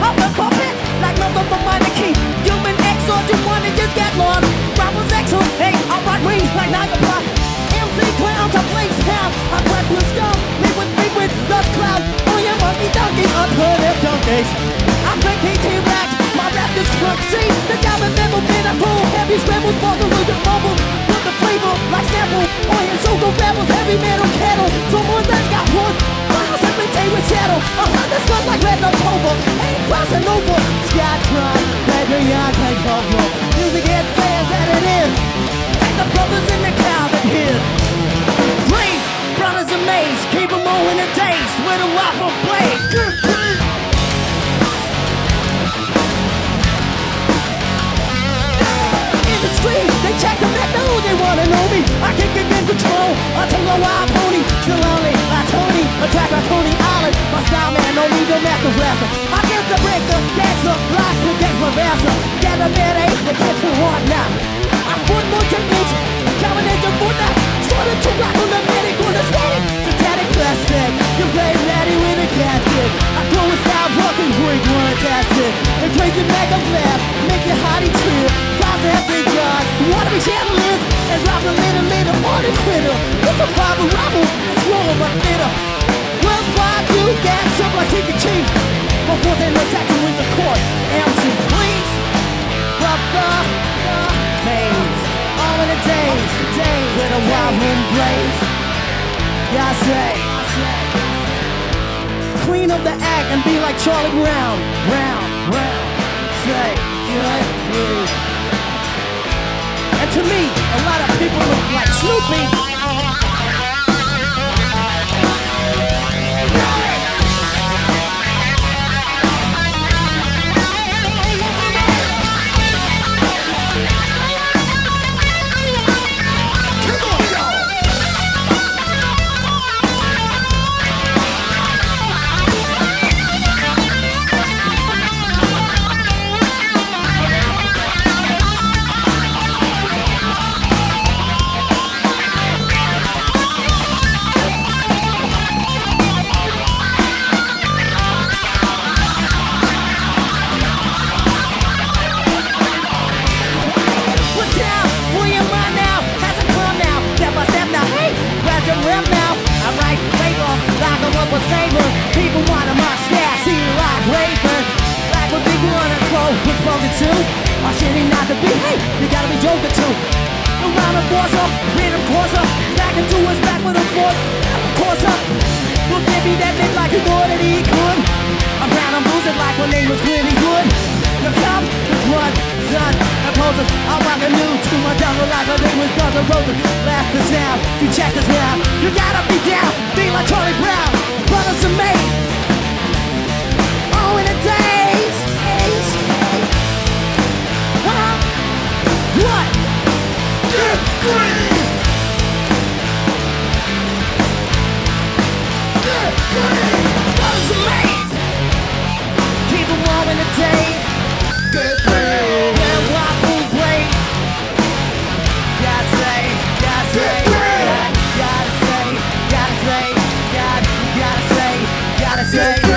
puffin', puffin', like nothing but minor key. Human X or you wanna just get lost. Rappers excellent, hey, I rock rings like Niagara Pop. MC clowns, I blaze town. I black with scum, me with dust clouds. Oh yeah, monkey donkeys, unheard of donkeys. I'm drinking T-Rex, my rap is crunk. See, the diamond never been a fool. Heavy scrambles, bubble, with the bubble. Put the flavor like sample. Oh yeah, so go rebels, heavy metal kettle. Someone that's got wood, miles every day with shadow. The sun like red October, ain't crossing over. Skytron, Patreon, take over. Music is fans that it is. Take the brothers in the crowd that hit. Dreams, brothers amazed, keep them all in the days with a waffle blade. In the streets, they check them that know they wanna know me. I can get in control, I take a wild pony. Still only like Tony, attack by Tony Island. My style man, no need no master blaster. I guess the breaker, dancer, like the deck professor. Get a minute, they get too hard now. I put more techniques, combination for that. Started to rock on the medic, on the static. Satanic plastic, you play ready with a casket. I go with style, fucking break one casket. And crazy make them laugh, make your hottie trip. Cause every God, wanna be chandeliers. And rob a little on the critter. It's a rival, it's wrong but bitter. Worldwide, you get something like chicken cheap. Before they attack you in the court. MC, please, brother, maze. All in the days, with a wild moon blaze. Yeah, I say, clean up the act and be like Charlie Brown. Say, yeah. And to me, a lot of people look like Snoopy. People want a mustache, see you like Raven. Like what big one and close, what's spoken to? Or shit ain't not to be, hey, you gotta be joking too. Around the force up, rhythm course up. Back into us, back with a force, course up. Well, baby, that big like you thought that he could. Around them losing like when they was clearly good. You come with one, son, and poses. I'm rocking new to my jungle like a they was Guns N' Roses. Last the sound, you check us now. You gotta be down, be like Charlie Brown. Brothers are made, all in the days. Huh? What? Get free! Get free! Brothers are made, keep them all in the days. Get free! Yeah, waffle blade. Gotta say, gotta say, gotta say, gotta say, gotta say.